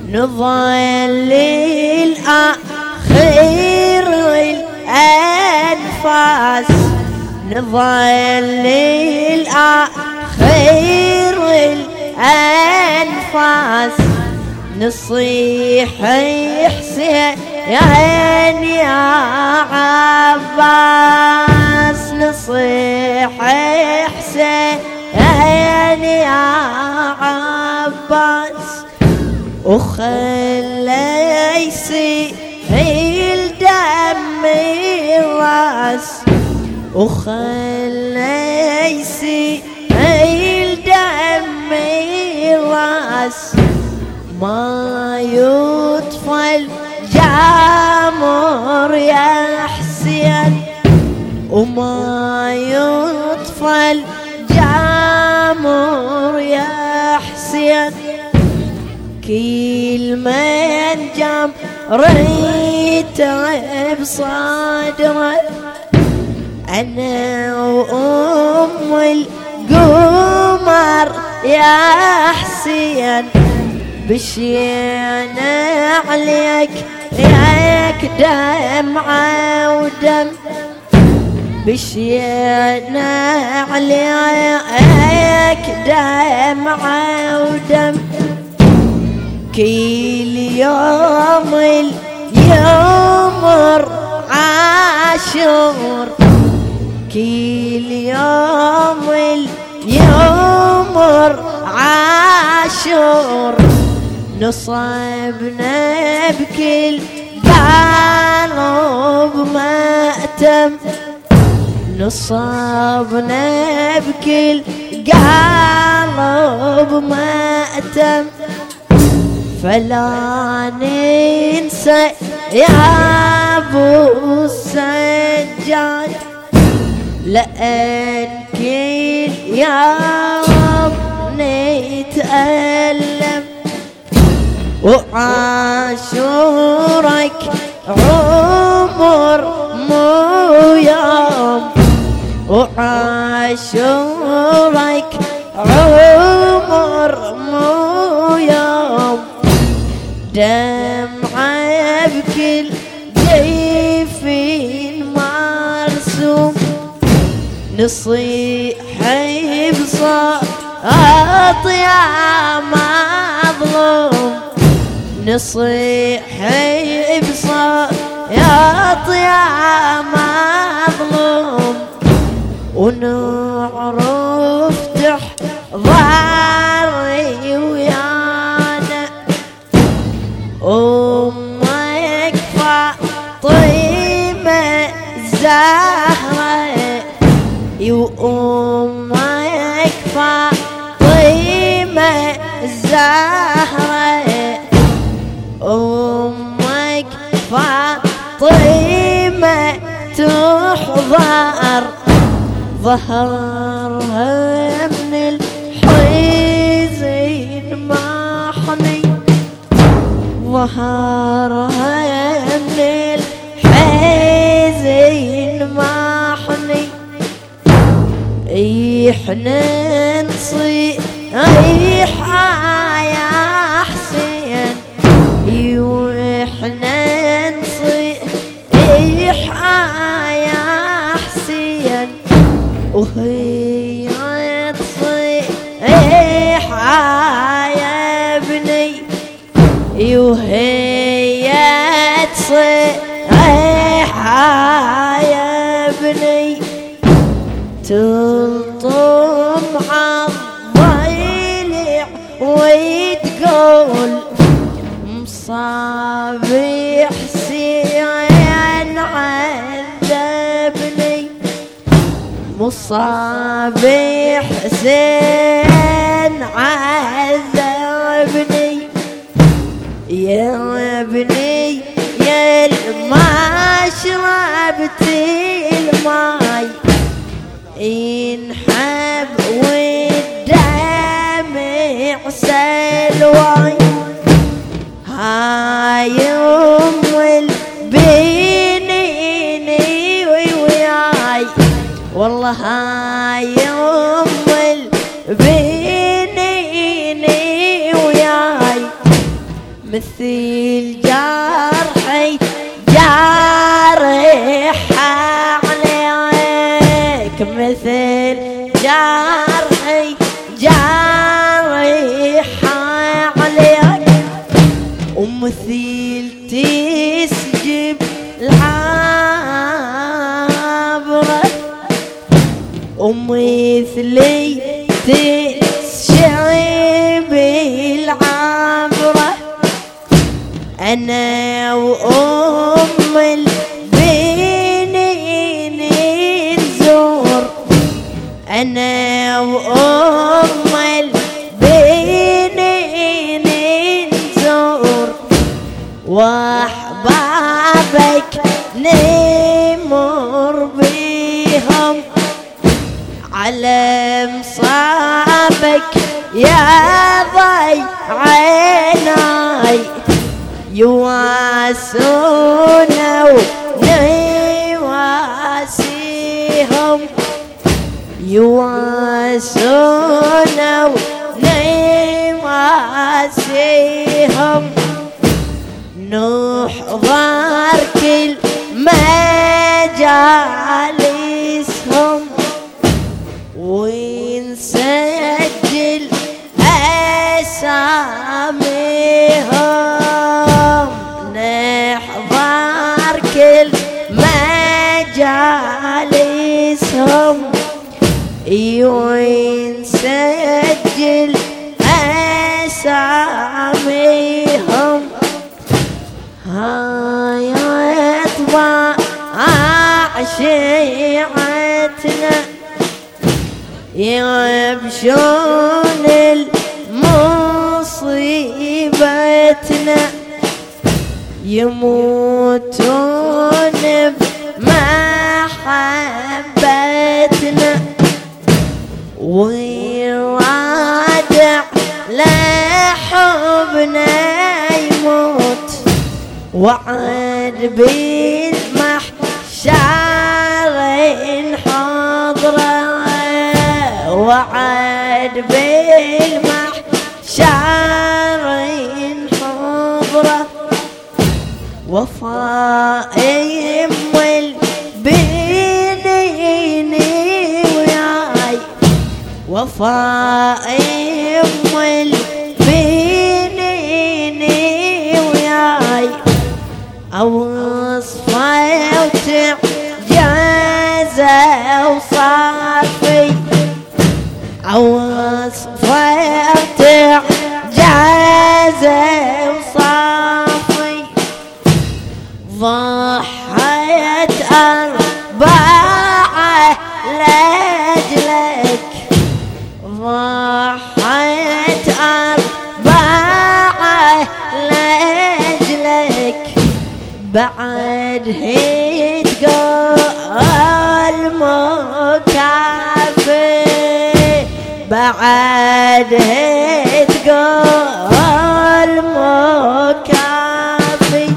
نظل الآخر الأنفاس، نظل الآخر الأنفاس، نصيح حسين يا عباس، نصيح حسين يا عباس، وخلى يسيل دم الراس، وخلى يسيل دم الراس، ما يطفى الجمر يا حسين، وما يطفى الجمر يا حسين، كل من جمرته بصدره، أنا وأم القمر يا حسين، بشينا عليك ياك دمعة ودم، بشينا عليك دمعة ودم، كل يوم اليوم عاشور، كل يوم اليوم عاشور، نصبنا بكل قلب مأتم، نصبنا بكل قلب مأتم، فلا ننسى يا أبو السجاد، لأن كل يوم نتألم، وعاشورك عمر مو يوم، وعاشورك عمر مو يوم، دمعة بكل جيفين مرسوم، نصيح بصوت يا مظلوم، نصيح بصوت يا مظلوم، ونعرف تحضري ويانا، أمك فاطمة الزهراء، وأمك فاطمة الزهراء، أمك فاطمة تحضر، ظهرها من الحزن محني، ظهرها من الحزن محني، احنا نصيح يا حسين، واحنا نصيح يا حسين، وهي تصيح يا ابني، وهي تصيح يا ابني، تلطم عالضلع وتقول مصابي حسين عذبني، مصابي حسين عذبني، يا ابني يا ما شربت الماي، انحب والدمع سلواي، هاي ام البنين وياي، والله هاي ام البنين وياي، مثل جرحي جارح عليك، مثل جرحي جارح عليك، ومثل تسجب العبرة، ومثلي تسشعب العبرة. أنا وأم البنين نزور، أنا وأم البنين نزور، وأحبابك نمر بيهم، على مصابك يا ضي عيناي، يواسونا ونواسيهم، يواسونا ونواسيهم. نحضر كل مجالسهم، ونسجل أساميهم. نحضر كل مجالسهم، ونسجل أساميهم. هاي أطباع شيعتنا يبشون المصيبتنا، يموتون بمحبتنا، ويرادع لحبنا يموت، وعد بالمحشر حضره، وعد بالمحشر حضره. وفاء أم البنين وياي، وفاء أم البنين وياي، أوصفه وتعجز وصافي، أوصفه وتعجز وصافي. ضحيت أربعة لأجلك، ضحيت أربعة لأجلك، بعد هيت قال مكافئ، بعد هيت قال مكافئ.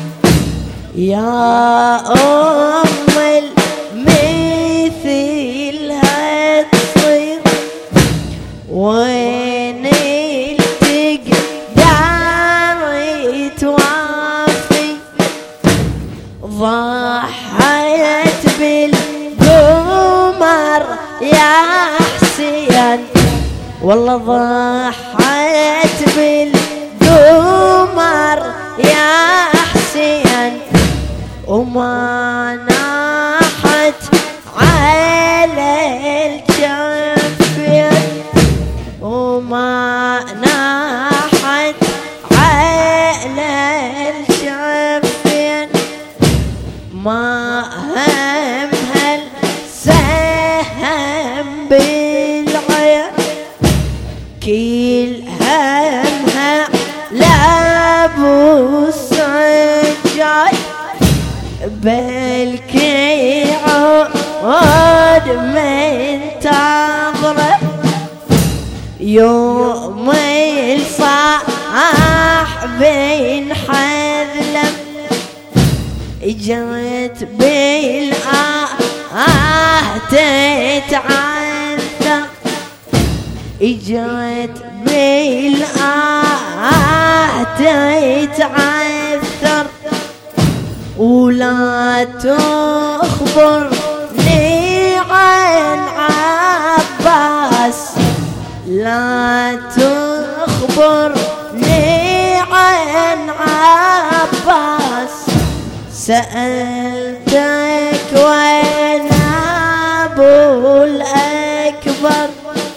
يا أم المثل هتصير، وين تقدر توافي. ضحيت بالقمر يا حسين، والله ضحيت بالقمر يا حسين، وما ناحت على الجفين، وما ناحت على الجفين. ما هم هالسهم بالعين، كل همها لابو السجاي، بالكي عود من تنظره، يوم الصاحب حذلم، اجت تتعثر، اجت تتعثر. ولا تخبرني عن عباس، لا تخبرني عن عباس. سألتك وين أبو الأكبر،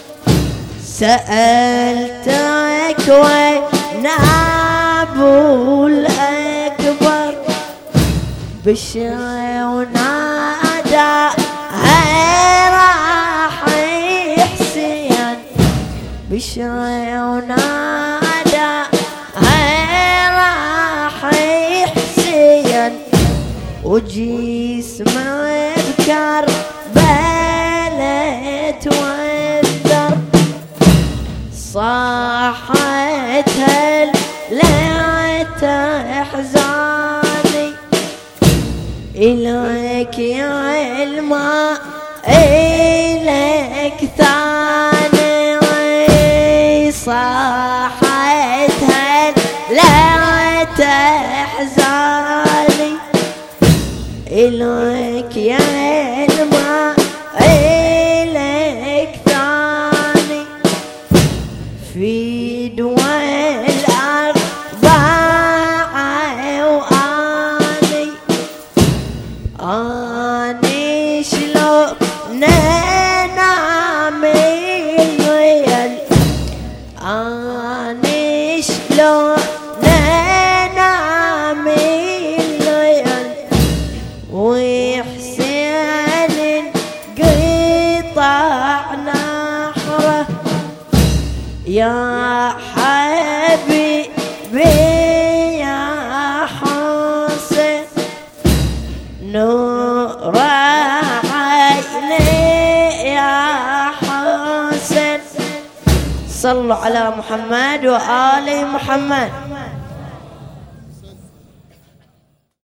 سألتك وين أبو الأكبر. بشر ونادى راح حسين، بشر ونادى راح حسين. وجسمه بكربلاء توثر، صاحت هل لا تحزاني إليك يا الماء إليك ثاني. صاحت هل لا تحزاني إليك يا الماء إليك ثاني. في دول الأربعة وآني، آني شلون ننام الليل، آني شلون ننام الليل. وحسين قطع نحره يا حبيبي يا حسين. نور عيني يا حسين. صلوا على محمد وآل محمد.